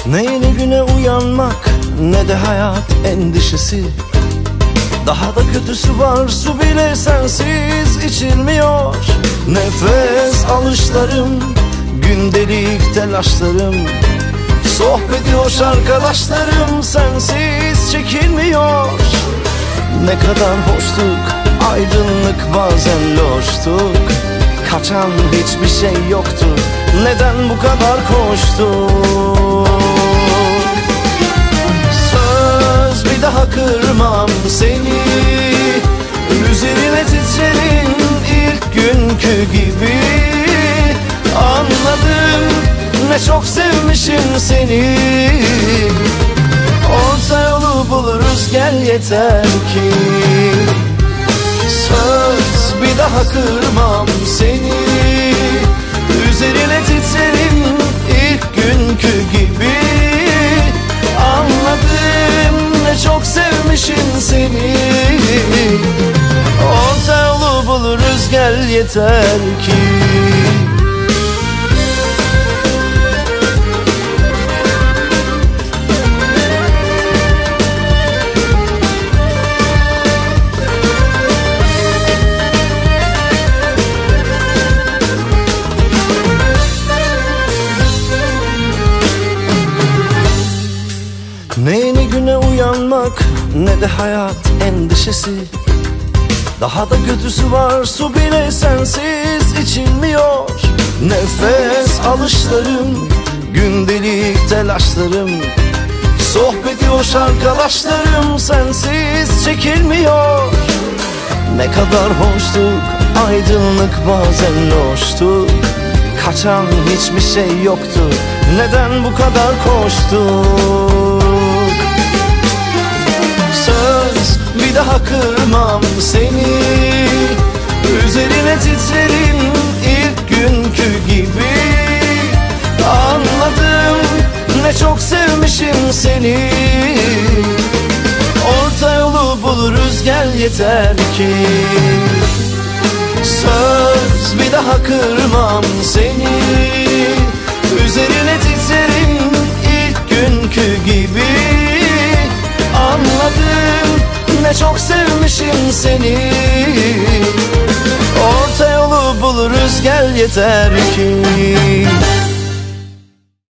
Ne yeni güne uyanmak ne de hayat endişesi. Daha da kötüsü var, su bile sensiz içilmiyor. Nefes alışlarım, gündelik telaşlarım, sohbeti hoş arkadaşlarım sensiz çekilmiyor. Ne kadar hoştuk, aydınlık bazen loştuk. Kaçan hiçbir şey yoktu, neden bu kadar koştuk? Söz bir daha kırmam seni, üzerine titrerim ilk günkü gibi. Anladım ne çok sevmişim seni. Orta yolu buluruz gel yeter ki. Söz bir daha kırmam seni, üzerine titrerim ilk günkü gibi. Anladım ne çok sevmişim seni. Orta yolu buluruz gel yeter ki. Ne yeni güne uyanmak ne de hayat endişesi. Daha da kötüsü var, su bile sensiz içilmiyor. Nefes alışlarım, gündelik telaşlarım, sohbeti hoş arkadaşlarım sensiz çekilmiyor. Ne kadar hoştuk, aydınlık bazen loştuk. Kaçan hiçbir şey yoktu, neden bu kadar koştuk? Söz bir daha kırmam seni, üzerine titrerim ilk günkü gibi. Anladım ne çok sevmişim seni. Orta yolu buluruz gel yeter ki. Söz bir daha kırmam seni, üzerine titrerim ilk günkü gibi. Anladım ne çok sevmişim seni. Orta yolu buluruz gel yeter ki.